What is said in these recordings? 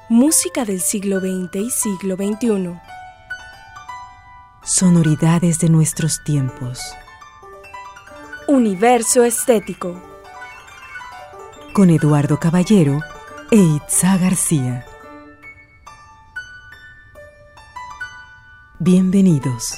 Música del siglo XX y siglo XXI. Sonoridades de nuestros tiempos. Universo estético. Con Eduardo Caballero e Itza García. Bienvenidos.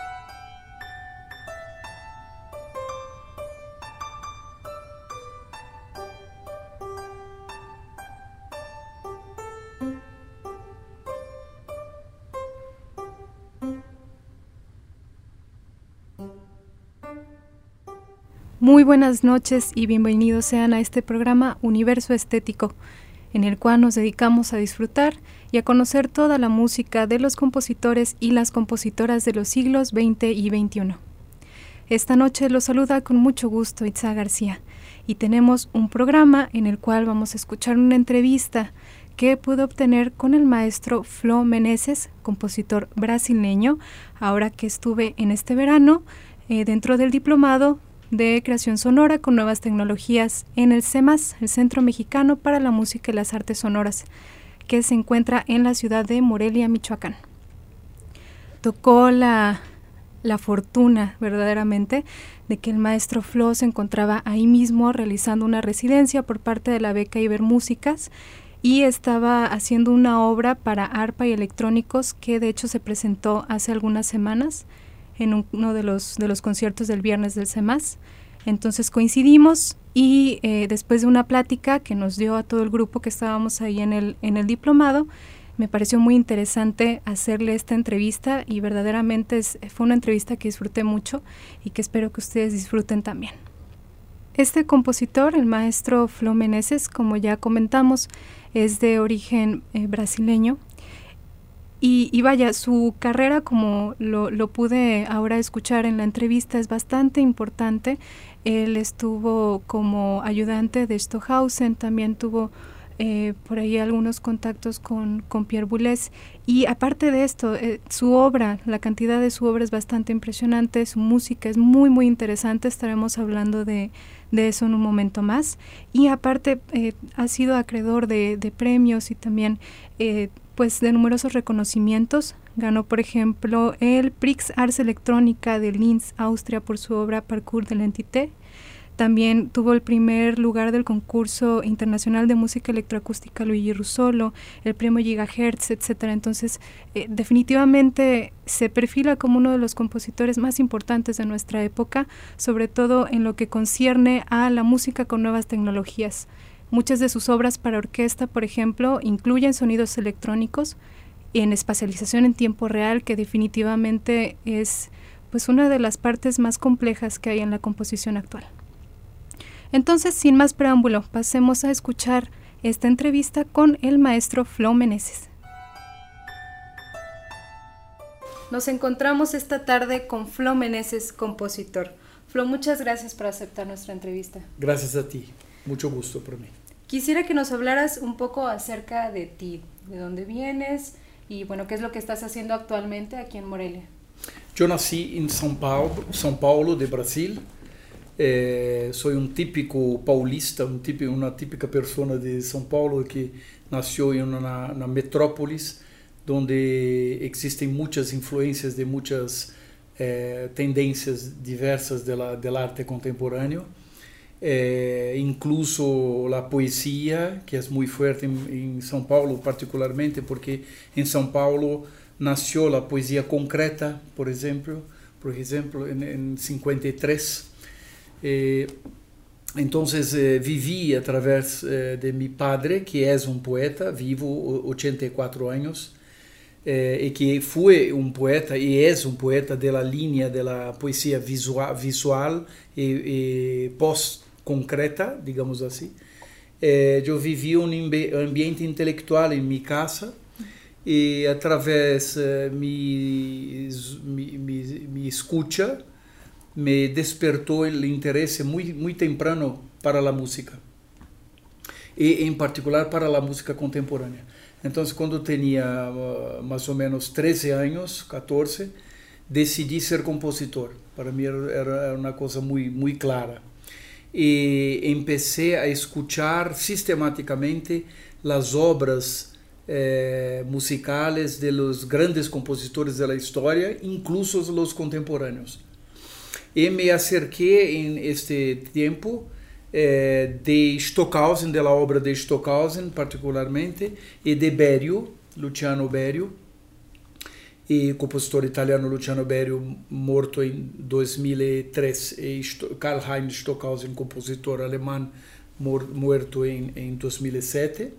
Muy buenas noches y bienvenidos sean a este programa Universo Estético, en el cual nos dedicamos a disfrutar y a conocer toda la música de los compositores y las compositoras de los siglos XX y XXI. Esta noche los saluda con mucho gusto Itza García y tenemos un programa en el cual vamos a escuchar una entrevista que pude obtener con el maestro Flo Meneses, compositor brasileño, ahora que estuve en este verano dentro del diplomado de creación sonora con nuevas tecnologías en el CEMAS, el Centro Mexicano para la Música y las Artes Sonoras, que se encuentra en la ciudad de Morelia, Michoacán. Tocó la fortuna verdaderamente de que el maestro Flo se encontraba ahí mismo realizando una residencia por parte de la beca Ibermúsicas y estaba haciendo una obra para arpa y electrónicos que de hecho se presentó hace algunas semanas en uno de los conciertos del viernes del CEMAS. Entonces coincidimos y después de una plática que nos dio a todo el grupo que estábamos ahí en el diplomado, me pareció muy interesante hacerle esta entrevista y verdaderamente fue una entrevista que disfruté mucho y que espero que ustedes disfruten también. Este compositor, el maestro Flo Meneses, como ya comentamos, es de origen brasileño. Y vaya, su carrera, como lo pude ahora escuchar en la entrevista, es bastante importante. Él estuvo como ayudante de Stockhausen, también tuvo por ahí algunos contactos con Pierre Boulez. Y aparte de esto, su obra, la cantidad de su obra es bastante impresionante, su música es muy, muy interesante, estaremos hablando de eso en un momento más. Y aparte, ha sido acreedor de premios y también pues de numerosos reconocimientos. Ganó, por ejemplo, el Prix Ars Electrónica de Linz, Austria, por su obra Parcours de l'Entité. También tuvo el primer lugar del concurso internacional de música electroacústica Luigi Russolo, el premio Gigahertz, etcétera. Entonces, definitivamente se perfila como uno de los compositores más importantes de nuestra época, sobre todo en lo que concierne a la música con nuevas tecnologías. Muchas de sus obras para orquesta, por ejemplo, incluyen sonidos electrónicos en espacialización en tiempo real, que definitivamente es pues una de las partes más complejas que hay en la composición actual. Entonces, sin más preámbulo, pasemos a escuchar esta entrevista con el maestro Flo Meneses. Nos encontramos esta tarde con Flo Meneses, compositor. Flo, muchas gracias por aceptar nuestra entrevista. Gracias a ti, mucho gusto por mí. Quisiera que nos hablaras un poco acerca de ti, de dónde vienes y bueno, qué es lo que estás haciendo actualmente aquí en Morelia. Yo nací en São Paulo de Brasil. Soy un típico paulista, una típica persona de São Paulo que nació en una metrópolis donde existen muchas influencias de muchas tendencias diversas del arte contemporáneo. Incluso la poesía, que es muy fuerte en São Paulo particularmente, porque en São Paulo nació la poesía concreta, por ejemplo en 53. Entonces viví a través de mi padre, que es un poeta vivo, 84 años, y que fue un poeta y es un poeta de la línea de la poesía visual y post-concreta, digamos así. Yo viví un ambiente intelectual en mi casa y a través mi escucha me despertó el interés muy, muy temprano para la música y en particular para la música contemporánea. Entonces, cuando tenía más o menos 13 años, 14, decidí ser compositor. Para mí era una cosa muy, muy clara. Y empecé a escuchar sistemáticamente las obras musicales de los grandes compositores de la historia, incluso los contemporáneos. Y me acerqué en este tiempo de Stockhausen, de la obra de Stockhausen particularmente, y de Berio, Luciano Berio, e compositor italiano Luciano Berio, morto em 2003, e Karl-Heinz Stockhausen, compositor alemão, morto em 2007.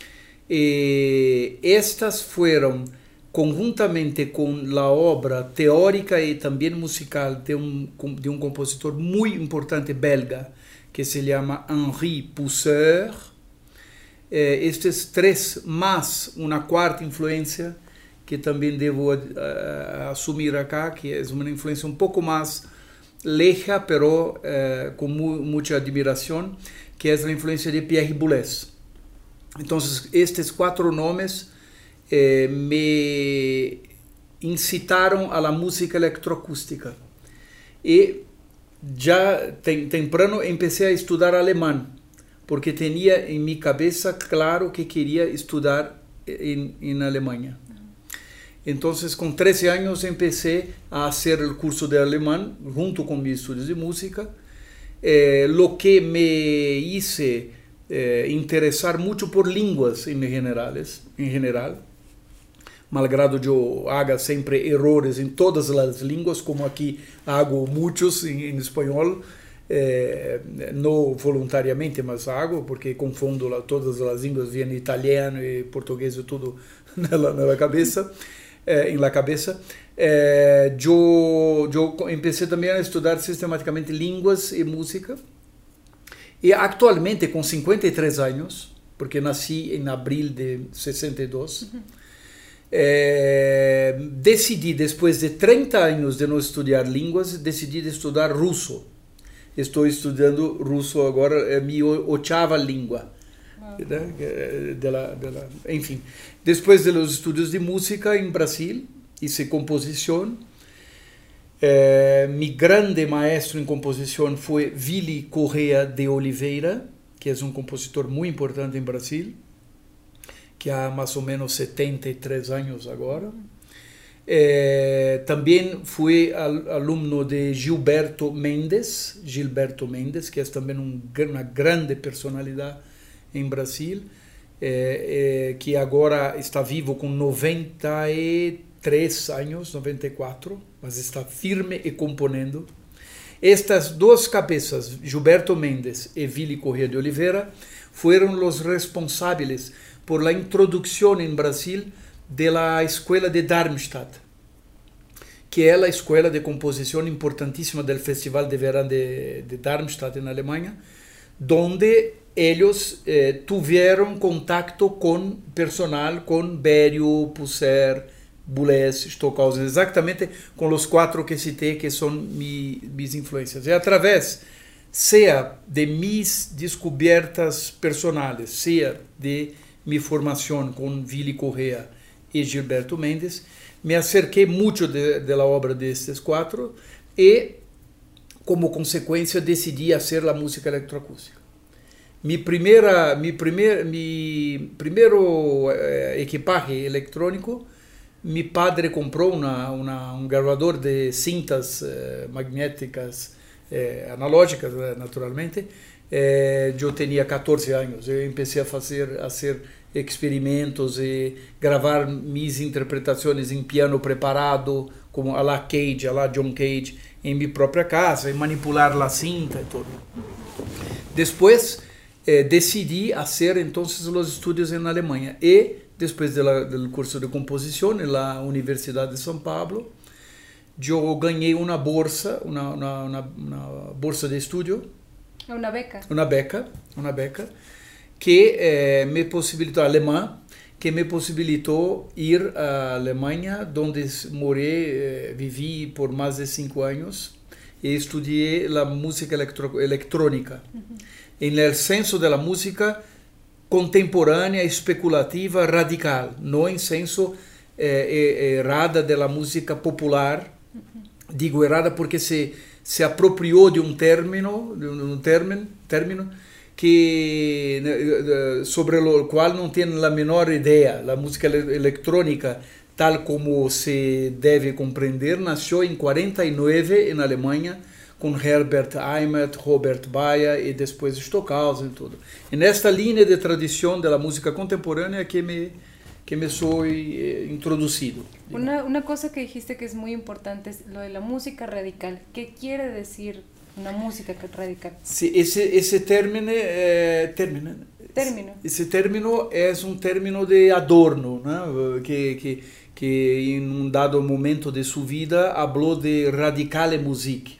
E estas foram, conjuntamente com a obra teórica e também musical de um compositor muito importante belga, que se chama Henri Pousseur, estes três, mais uma quarta influência, que também devo assumir acá, que é uma influência um pouco mais leja, pero com muita admiração, que é a influência de Pierre Boulez. Então, estes quatro nomes me incitaram a la música electroacústica. E já temprano comecei a estudar alemão, porque tinha em minha cabeça claro que queria estudar em Alemanha. Então, com 13 anos, comecei a fazer o curso de alemão, junto com meus estudos de música, lo que me hice interessar muito por línguas em geral, malgrado eu haga sempre errores em todas as línguas, como aqui hago muitos em espanhol, não voluntariamente, mas hago, porque confundo todas as línguas, vem italiano e português e tudo na cabeça. Em la cabeça, eu comecei também a estudar sistematicamente línguas e música, e atualmente com 53 anos, porque nasci em abril de 62, decidi, depois de 30 anos de não estudar línguas, decidi de estudar russo. Estou estudando russo agora, é minha oitava língua. Enfim, depois dos estudos de música em Brasil, hice composição. Mi grande maestro em composição foi Willy Correa de Oliveira, que é um compositor muito importante em Brasil, que há mais ou menos 73 anos agora. Também fui aluno de Gilberto Mendes, que é também uma grande personalidade em Brasil, que agora está vivo com 93 anos, 94, mas está firme e componendo. Estas duas cabeças, Gilberto Mendes e Willy Correa de Oliveira, foram os responsáveis por a introdução em Brasil da escola de Darmstadt, que é a escola de composição importantíssima do Festival de Verão de Darmstadt, na Alemanha, onde eles tiveram contato com personal, com Berio, Pousseur, Boulez, Stockhausen, exatamente com os quatro que citei, que são minhas influências. E através, seja de minhas descobertas personais, seja de minha formação com Willy Correa e Gilberto Mendes, me acerquei muito da obra destes quatro e, como consequência, decidi fazer a música eletroacústica. Mi primeiro equipaje eletrônico, mi padre comprou um gravador de cintas magnéticas, analógicas, naturalmente. Eu tinha 14 anos. Eu comecei a fazer experimentos e gravar minhas interpretações em piano preparado, como a la Cage, a la John Cage, em minha própria casa, e manipular a cinta e tudo. Depois, decidi fazer então os estudos na Alemanha e depois do curso de composição na Universidade de São Paulo, eu ganhei uma bolsa, uma bolsa de estudo, uma beca que me possibilitou alemã, que me possibilitou ir à Alemanha, onde morei, vivi por mais de 5 anos e estudei a música eletrônica. Em el senso da música contemporânea, especulativa, radical, não em senso errada da música popular. Digo errada porque se apropriou de um término sobre o qual não tem a menor ideia. A música eletrônica, tal como se deve compreender, nasceu em 49 em Alemanha, com Herbert Eimert, Robert Bayer e depois Stockhausen e tudo. E nesta linha de tradição da música contemporânea que me sou introducido. Una cosa que dijiste que es muy importante es lo de la música radical. ¿Qué quiere decir una música radical? Sí, ese término es un término de Adorno, ¿no? que en un dado momento de su vida habló de radicale Musik.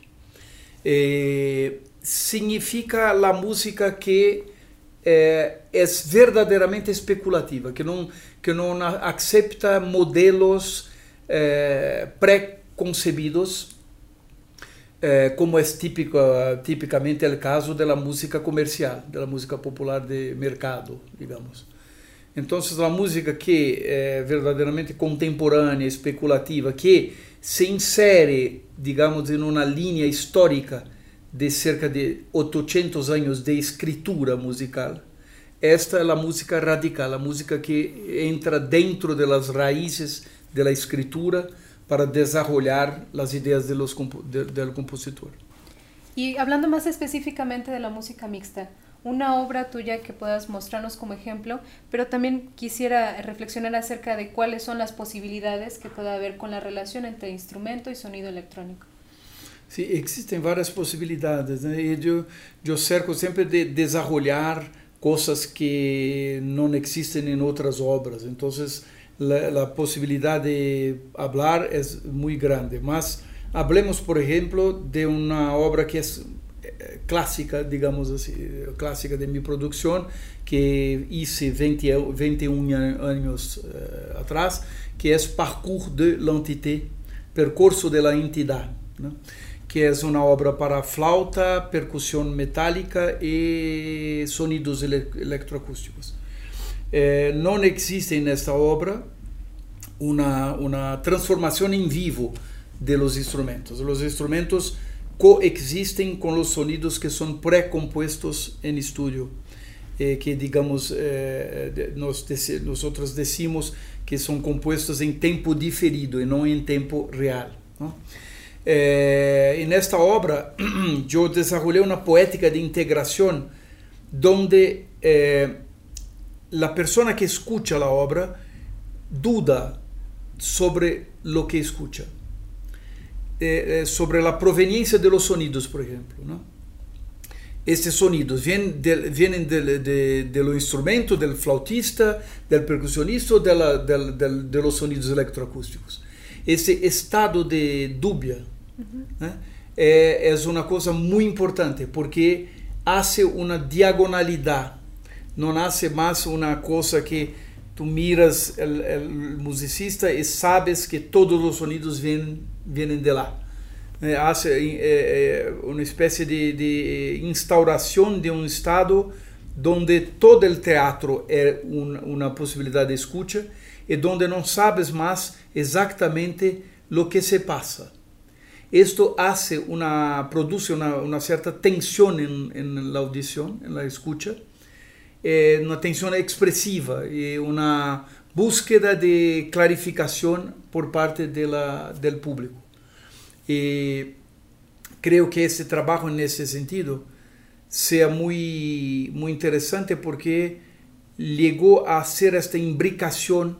Significa la música que es verdadeiramente especulativa, que não acepta modelos pré-concebidos, como é tipicamente o caso da música comercial, da música popular de mercado, digamos. Então, a música que é verdadeiramente contemporânea, especulativa, que se insere, digamos, em uma linha histórica de cerca de 800 anos de escritura musical, esta é a música radical, a música que entra dentro das raízes da escritura para desarrollar as ideias do compositor. Y hablando más específicamente de la música mixta, una obra tuya que puedas mostrarnos como ejemplo, pero también quisiera reflexionar acerca de cuáles son las posibilidades que puede haber con la relación entre instrumento y sonido electrónico. Sí, existen várias possibilidades, né? E eu cerco sempre de desarrollar coisas que não existem em outras obras. Então, a possibilidade de falar é muito grande. Mas hablemos, por exemplo, de uma obra que é clássica, digamos assim, clássica de minha produção, que hice 21 anos atrás, que é Parcours de l'Entité, Percurso de la Entidade, né? Que é uma obra para flauta, percussão metálica e sonidos eletroacústicos. Não existe nesta obra uma transformação em vivo de los instrumentos. Os instrumentos coexistem com os sonidos que são pré-compuestos em estúdio, que digamos nós decimos que são compostos em tempo diferido e não em tempo real, não? E nesta obra eu desenvolvi uma poética de integração onde a pessoa que escuta a obra duda sobre o que escuta, sobre a proveniência de los sonidos, por exemplo, ¿no? Estes sonidos vêm do instrumento, do flautista, do percussionista ou de los sonidos eletroacústicos. Esse estado de dúvida, né, é uma coisa muito importante, porque hace uma diagonalidade, não hace mais uma coisa que tu miras o musicista e sabes que todos os sonidos vêm de lá. Hace uma espécie de instauração de um estado onde todo o teatro é uma possibilidade de escuta e onde não sabes mais exatamente o que se passa. Isto produz uma certa tensão na audição, na escuta, uma tensão expressiva e uma búsqueda de clarificação por parte do público. E creio que esse trabalho nesse sentido seja muito interessante porque chegou a ser esta imbricação,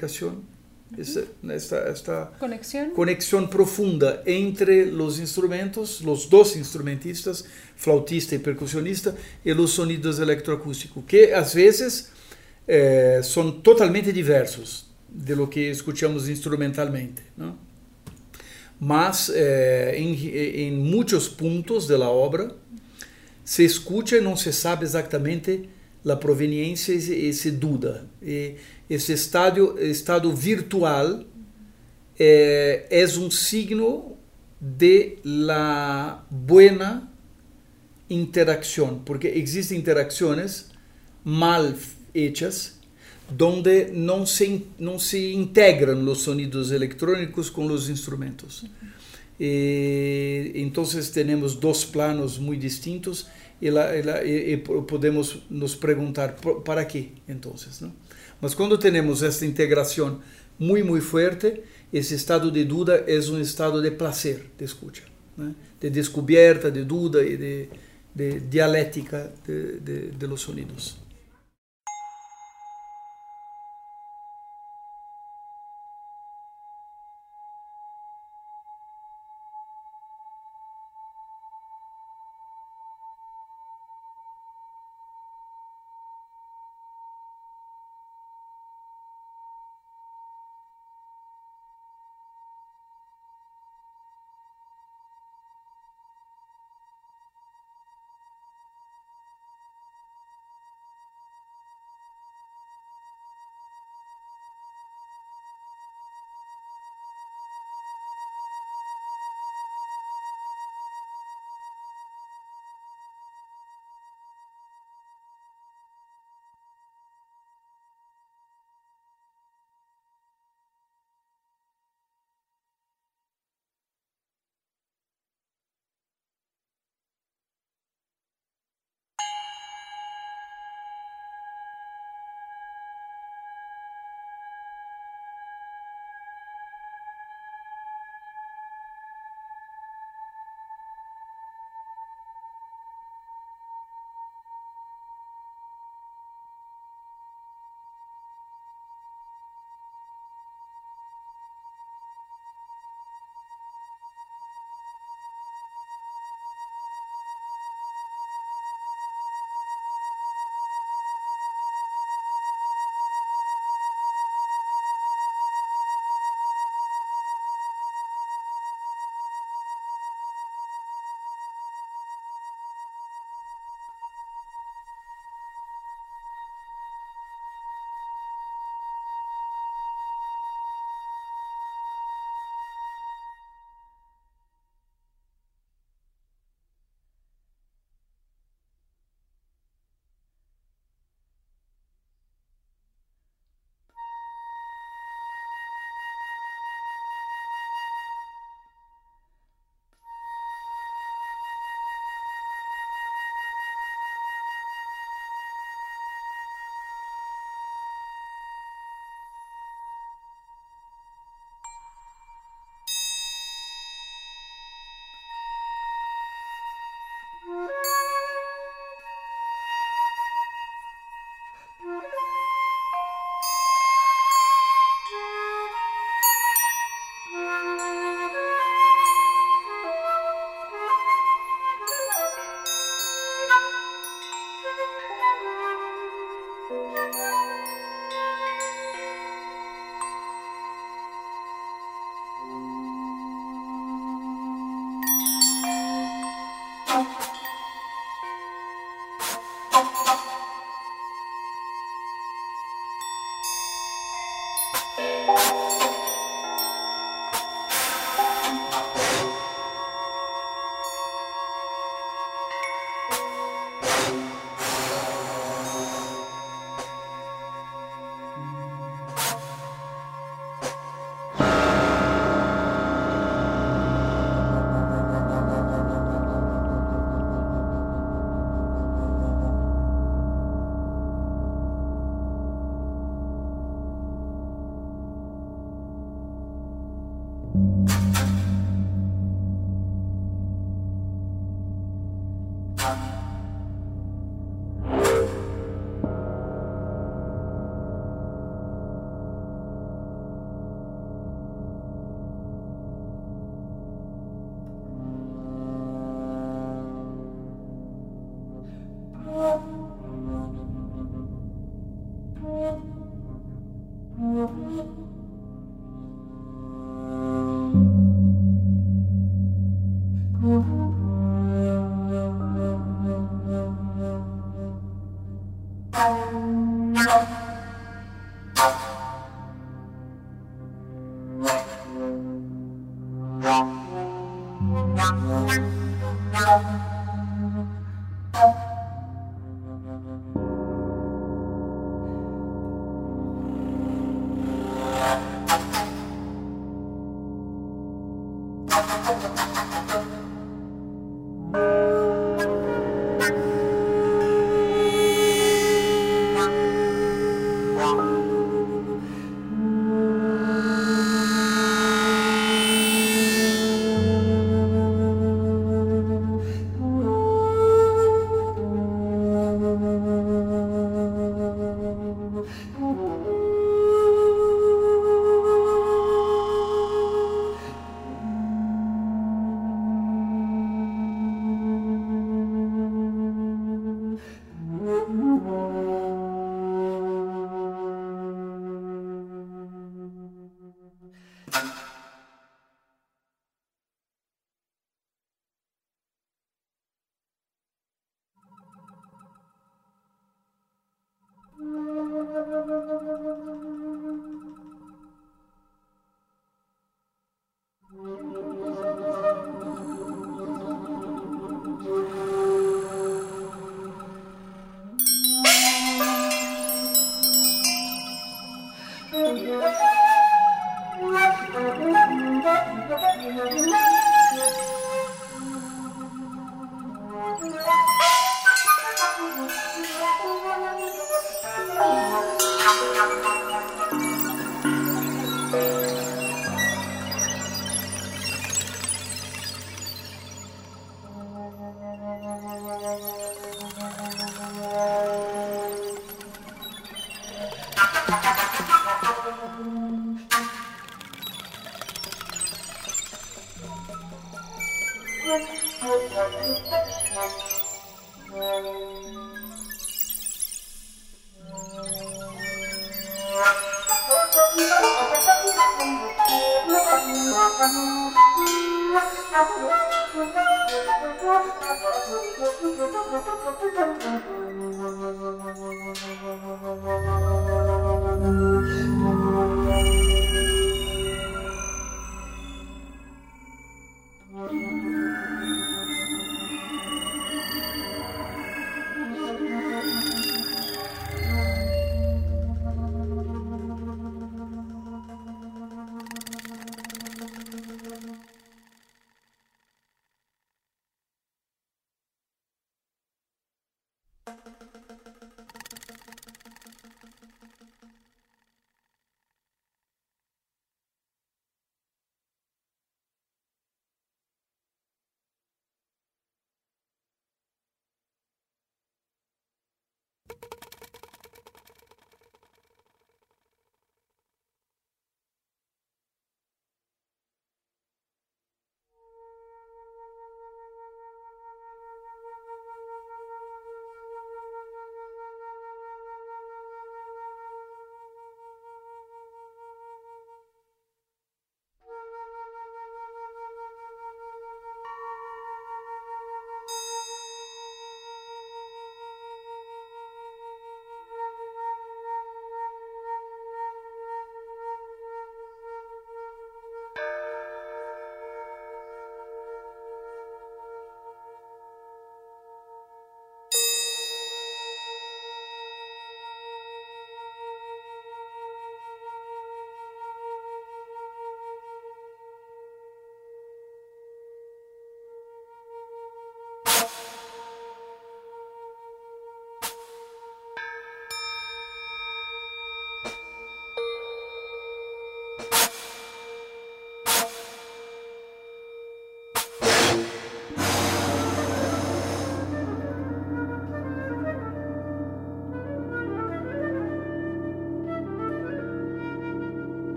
esta conexão profunda entre os instrumentos, os dois instrumentistas, flautista e percussionista, e os sonidos eletroacústicos, que às vezes são totalmente diversos de lo que escuchamos instrumentalmente, não? Mas em muitos pontos da obra se escuta e não se sabe exatamente a proveniência e se duda. E esse estado virtual é um signo de la buena interação, porque existem interações mal hechas, donde não se integram os sonidos eletrônicos com os instrumentos. Então temos dois planos muito distintos e podemos nos perguntar para quê, então, não? Mas quando temos esta integração muito forte, esse estado de dúvida é um estado de prazer de escuta, né? De descoberta, de dúvida e de dialética de los sonidos.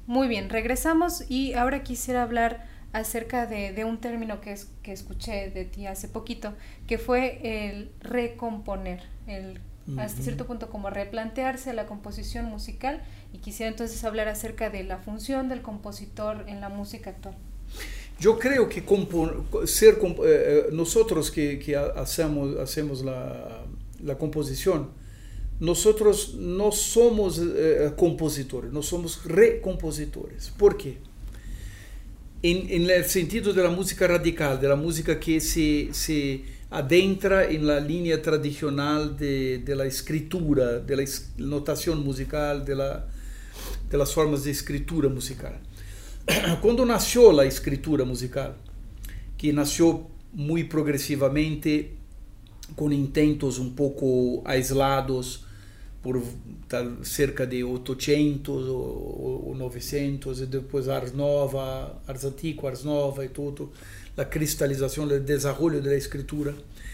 Muy bien, regresamos y ahora quisiera hablar acerca de un término que escuché de ti hace poquito, que fue el recomponer, hasta cierto punto como replantearse la composición musical, y quisiera entonces hablar acerca de la función del compositor en la música actual. Yo creo que nosotros que hacemos la composición, nosotros no somos compositores, no somos recompositores. ¿Por qué? En el sentido de la música radical, de la música que se adentra en la línea tradicional de la escritura, de la notación musical, de las formas de escritura musical. Cuando nació la escritura musical, que nació muy progresivamente, con intentos un poco aislados, por cerca de 800 ou 900, e depois Ars Nova, Ars Antiqua, Ars Nova e tudo, a cristalização, o desenvolvimento da escritura,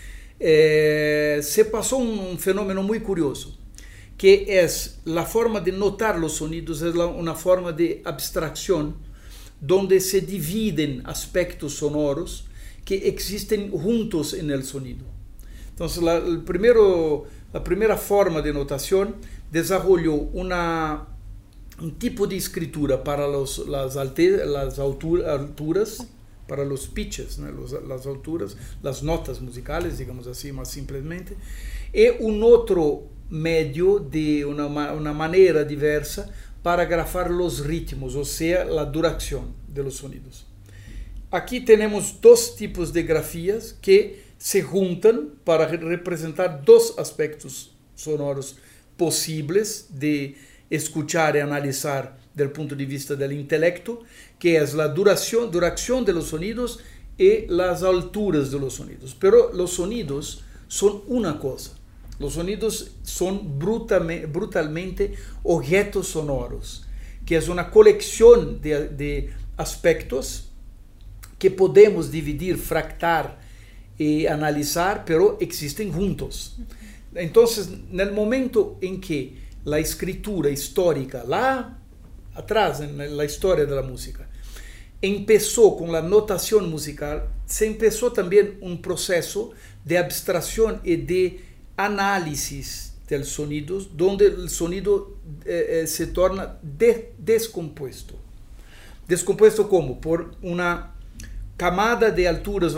se passou um fenômeno muito curioso, que é a forma de notar os sonidos, é uma forma de abstração, onde se dividem aspectos sonoros que existem juntos no sonido. Então, a primeira forma de notação desenvolveu um tipo de escritura para as alturas, para os pitches, né, as alturas, as notas musicais, digamos assim, mais simplesmente, e outro meio de uma maneira diversa para grafar os ritmos, ou seja, a duração dos sonidos. Aqui temos dois tipos de grafias que se juntam para representar dois aspectos sonoros possíveis de escuchar e analisar do ponto de vista do intelecto, que é a duração de los sonidos e as alturas de los sonidos. Pero os sonidos são uma coisa. Os sonidos são brutalmente objetos sonoros, que é uma coleção de aspectos que podemos dividir, fractar e analisar, pero existem juntos. Então, no momento em que a escritura histórica, lá atrás, na história da música, começou com a notação musical, se começou também um processo de abstração e de análise dos sonidos, onde o sonido se torna descomposto. Descomposto como? Por uma camada de alturas,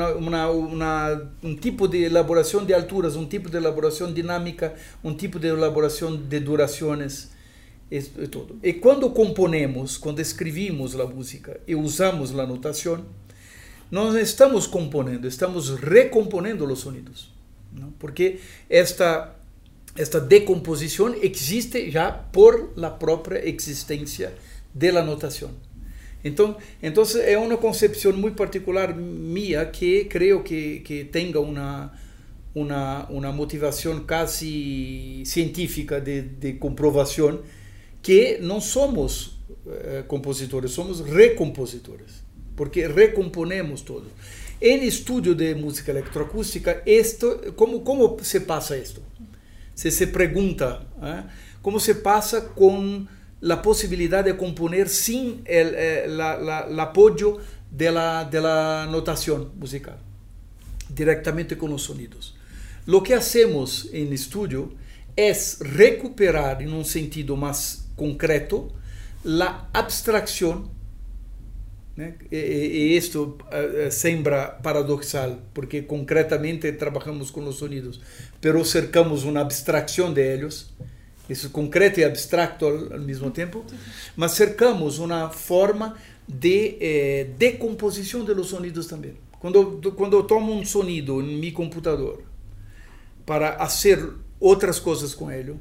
um tipo de elaboração de alturas, um tipo de elaboração dinâmica, um tipo de elaboração de durações e tudo. E quando componemos, quando escrevemos a música e usamos a notação, nós não estamos componendo, estamos recomponendo os sonidos, não? Porque esta decomposição existe já por la própria existência da notação. Então é uma concepção muito particular minha, que creio que tenha uma motivação quase científica de comprovação, que não somos compositores, somos recompositores, porque recomponemos tudo. Em estudo de música eletroacústica, como se passa isto? Se pergunta, como se passa com a possibilidade de componer sem o apoio da notação musical, diretamente com os sonidos. Lo que hacemos em estúdio é recuperar, em um sentido mais concreto, a abstração, né? E isto sembra paradoxal, porque concretamente trabalhamos com os sonidos, pero cercamos uma abstração de eles. Isso concreto e abstracto ao mesmo tempo, mas cercamos uma forma de decomposição dos sonidos também. Quando eu tomo um sonido em meu computador para fazer outras coisas com ele,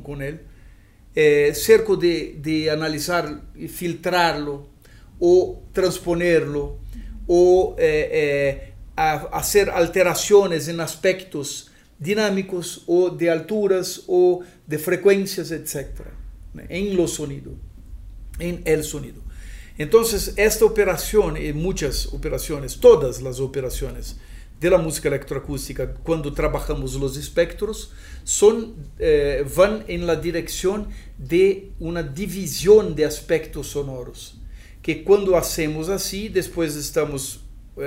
cerco de analisar e filtrá-lo, ou transponerlo, ou fazer alterações em aspectos dinâmicos, ou de alturas, ou de frequências, etc., em el sonido. Então, esta operação e muitas operações, todas as operações da música electroacústica, quando trabalhamos os espectros, vão na direção de uma divisão de aspectos sonoros, que quando hacemos assim, depois estamos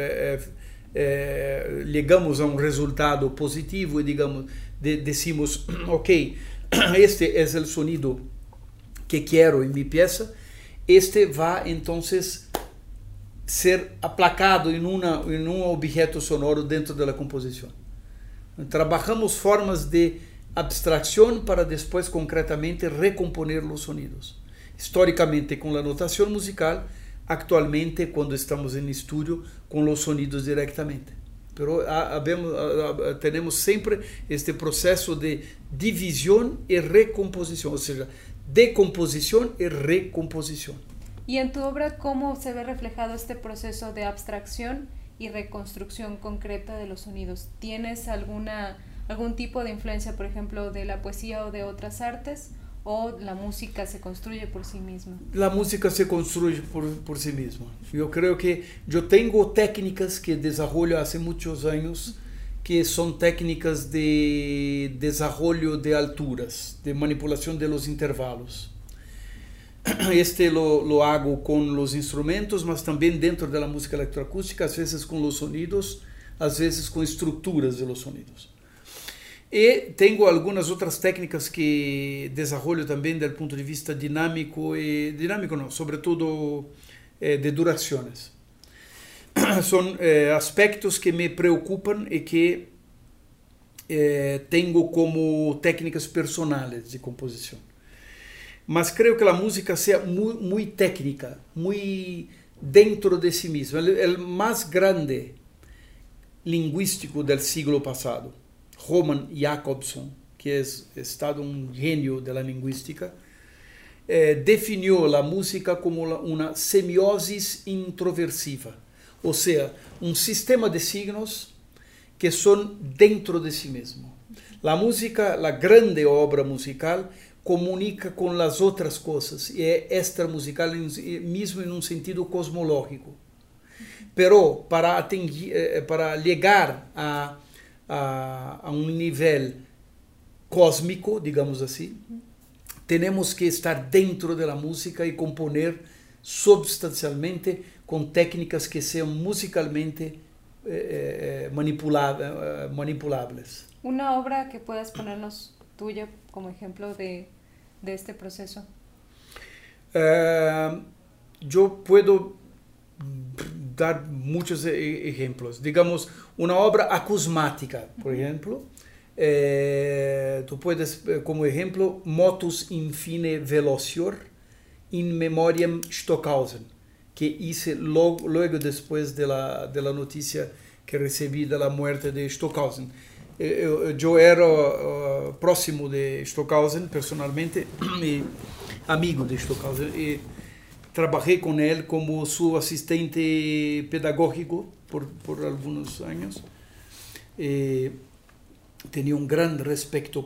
chegamos a um resultado positivo e decimos, ok, este é o sonido que quero em minha peça, este vai então ser aplacado em um objeto sonoro dentro da composição. Trabalhamos formas de abstração para depois concretamente recomponer os sonidos. Historicamente com a notação musical, actualmente quando estamos em estúdio com os sonidos diretamente. Pero temos sempre este processo de divisão e recomposição, ou seja, decomposição e recomposição. Y en tu obra, ¿cómo se ve reflejado este proceso de abstracción y reconstrucción concreta de los sonidos? ¿Tienes algún tipo de influencia, por ejemplo, de la poesía o de otras artes? ¿O la música se construye por sí misma? La música se construye por sí misma. Yo creo que yo tengo técnicas que desarrollo hace muchos años, que son técnicas de desarrollo de alturas, de manipulación de los intervalos. Lo hago con los instrumentos, mas también dentro de la música electroacústica, a veces con los sonidos, a veces con estructuras de los sonidos. E tenho algumas outras técnicas que desenvolvo também do ponto de vista dinâmico não, sobretudo de durações. São aspectos que me preocupam e que tenho como técnicas personais de composição. Mas creio que a música seja muito técnica, muito dentro de si mesma. O mais grande linguístico do século passado, Roman Jakobson, que é estado um gênio da linguística, definiu a música como uma semiose introversiva, ou seja, um sistema de signos que são dentro de si mesmo. A música, a grande obra musical, comunica com as outras coisas e é extramusical mesmo em um sentido cosmológico. Pero para chegar a um nível cósmico, digamos assim, temos que estar dentro da música e componer substancialmente com técnicas que sejam musicalmente manipuláveis. Uma obra que puedas ponernos tuya como ejemplo de este proceso. Eu puedo dar muitos exemplos. Digamos, uma obra acusmática, por exemplo. Tu puedes, como exemplo, Motus infine velocior in memoriam Stockhausen, que hice logo depois da notícia que recebi da morte de Stockhausen. Eu era próximo de Stockhausen, personalmente, e amigo de Stockhausen, e trabalhei com ele como seu assistente pedagógico por alguns anos. E tenho um grande respeito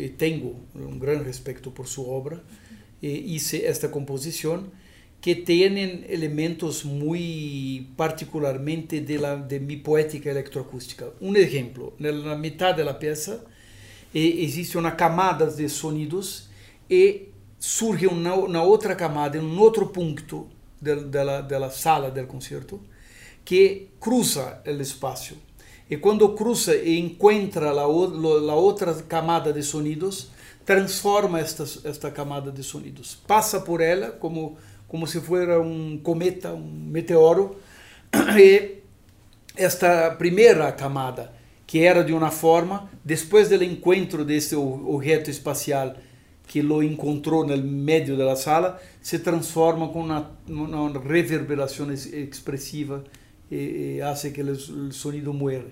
por sua obra, e hice esta composição que tem elementos muito particularmente de minha poética electroacústica. Um exemplo, na metade da peça existe uma camada de sonidos e surge na outra camada, em outro ponto da sala do concerto, que cruza o espaço. E quando cruza e encontra a outra camada de sonidos, transforma esta camada de sonidos. Passa por ela como se fosse um cometa, um meteoro, e esta primeira camada, que era de uma forma, depois do encontro deste objeto espacial que lo encontrou no meio da sala, se transforma com uma reverberação expressiva e hace que o sonido muera.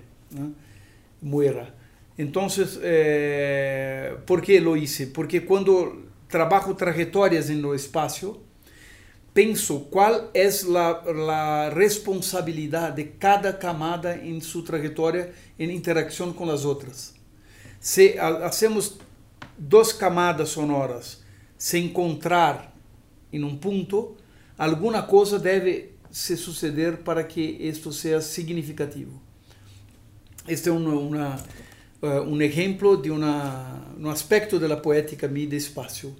Então, por que lo hice? Porque quando trabalho trajetórias no espaço, penso qual é a responsabilidade de cada camada em sua trajetória em interação com as outras. Se hacemos duas camadas sonoras se encontrar em um ponto, alguma coisa deve se suceder para que isto seja significativo. este é un ejemplo di un aspetto della poetica mid-espacio.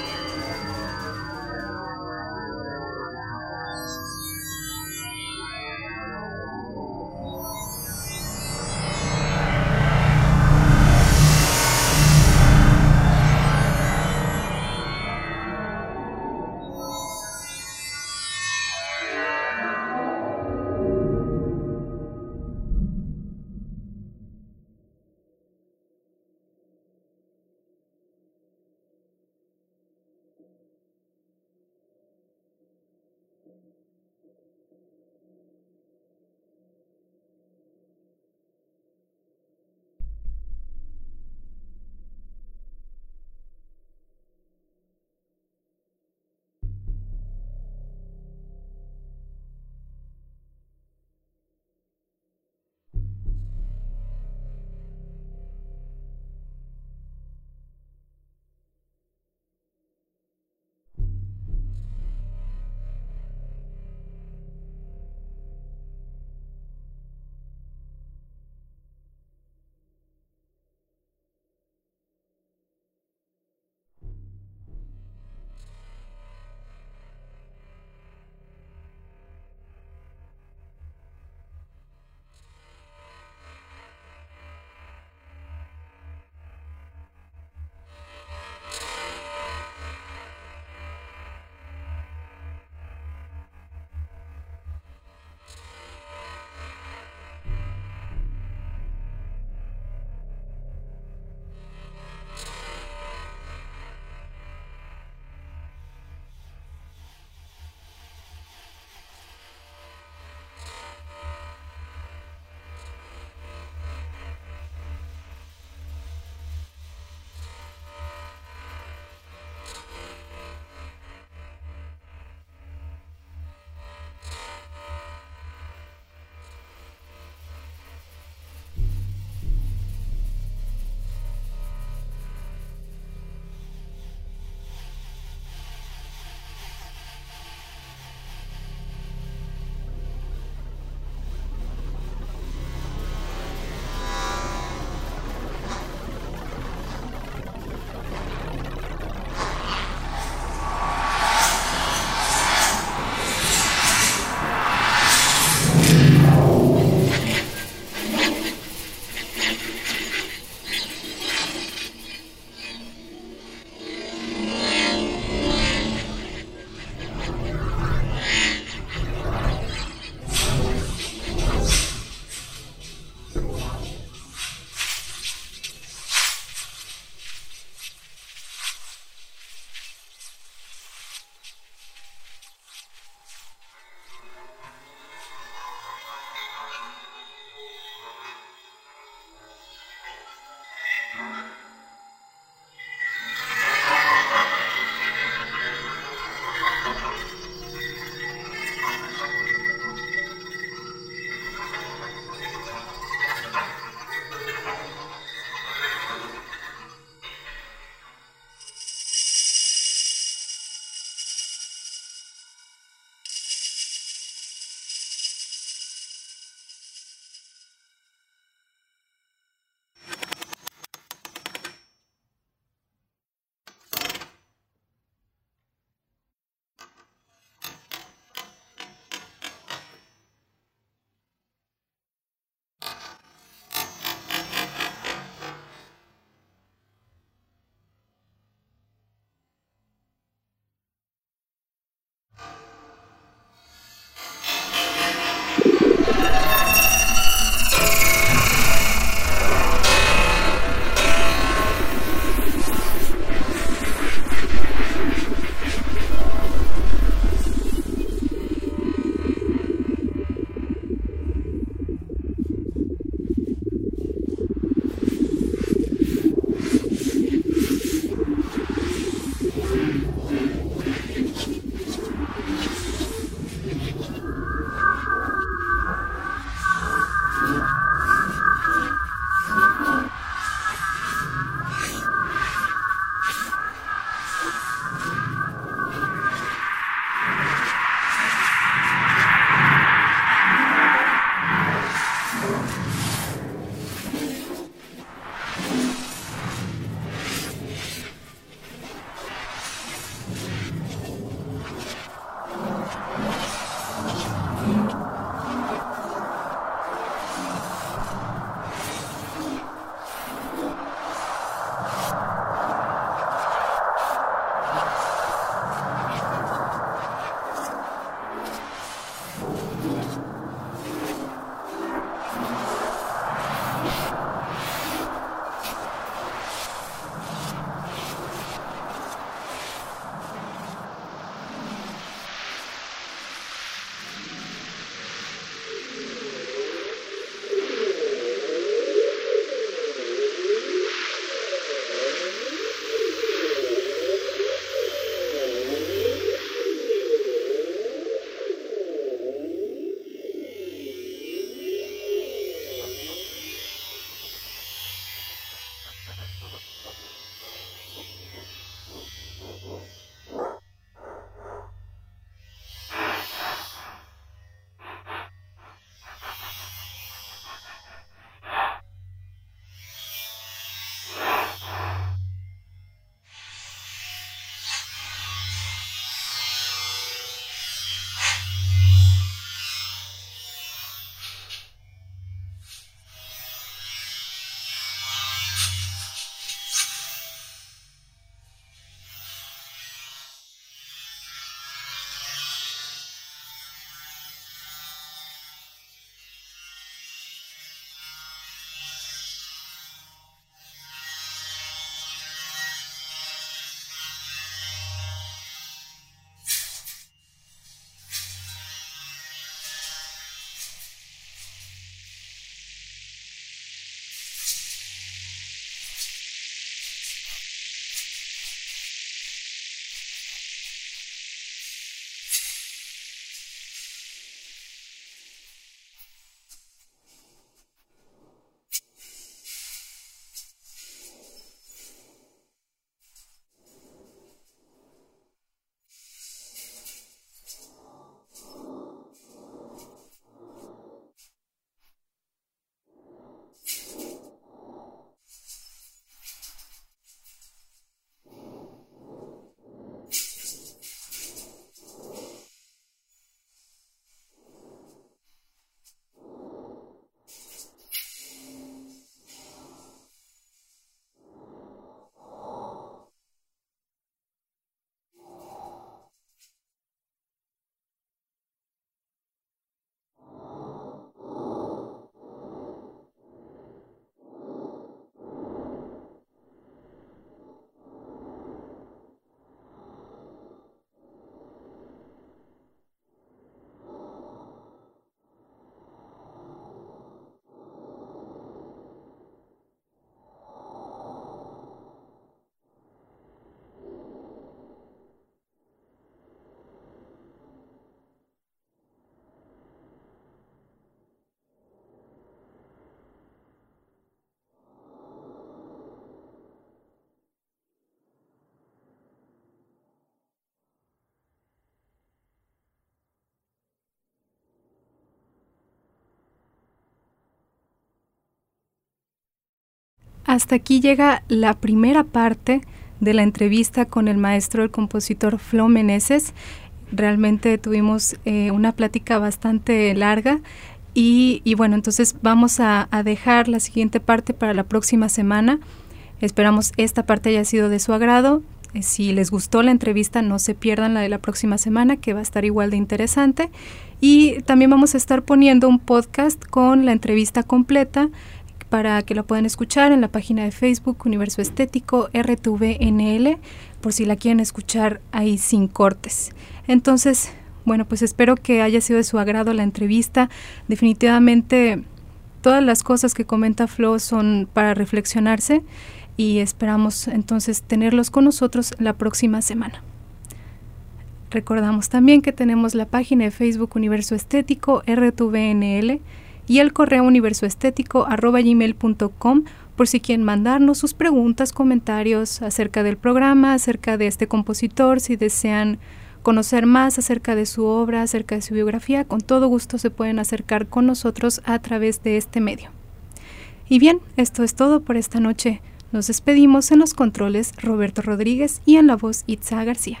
hasta aquí llega la primera parte de la entrevista con el maestro, el compositor Flo Meneses. Realmente tuvimos una plática bastante larga y bueno, entonces vamos a dejar la siguiente parte para la próxima semana. Esperamos esta parte haya sido de su agrado. Si les gustó la entrevista, no se pierdan la de la próxima semana, que va a estar igual de interesante. Y también vamos a estar poniendo un podcast con la entrevista completa para que la puedan escuchar en la página de Facebook Universo Estético RTVNL, por si la quieren escuchar ahí sin cortes. Entonces, bueno, pues espero que haya sido de su agrado la entrevista. Definitivamente todas las cosas que comenta Flo son para reflexionarse y esperamos entonces tenerlos con nosotros la próxima semana. Recordamos también que tenemos la página de Facebook Universo Estético RTVNL y el correo universoestético@gmail.com por si quieren mandarnos sus preguntas, comentarios acerca del programa, acerca de este compositor, si desean conocer más acerca de su obra, acerca de su biografía, con todo gusto se pueden acercar con nosotros a través de este medio. Y bien, esto es todo por esta noche. Nos despedimos. En los controles Roberto Rodríguez y en la voz Itza García.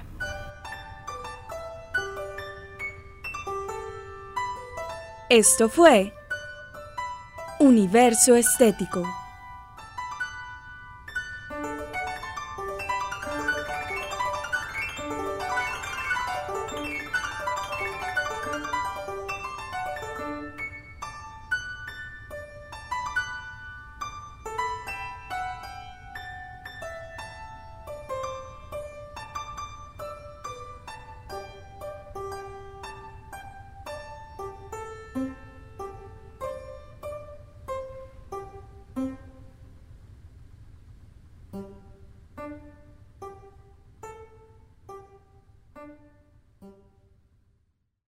Esto fue Universo Estético.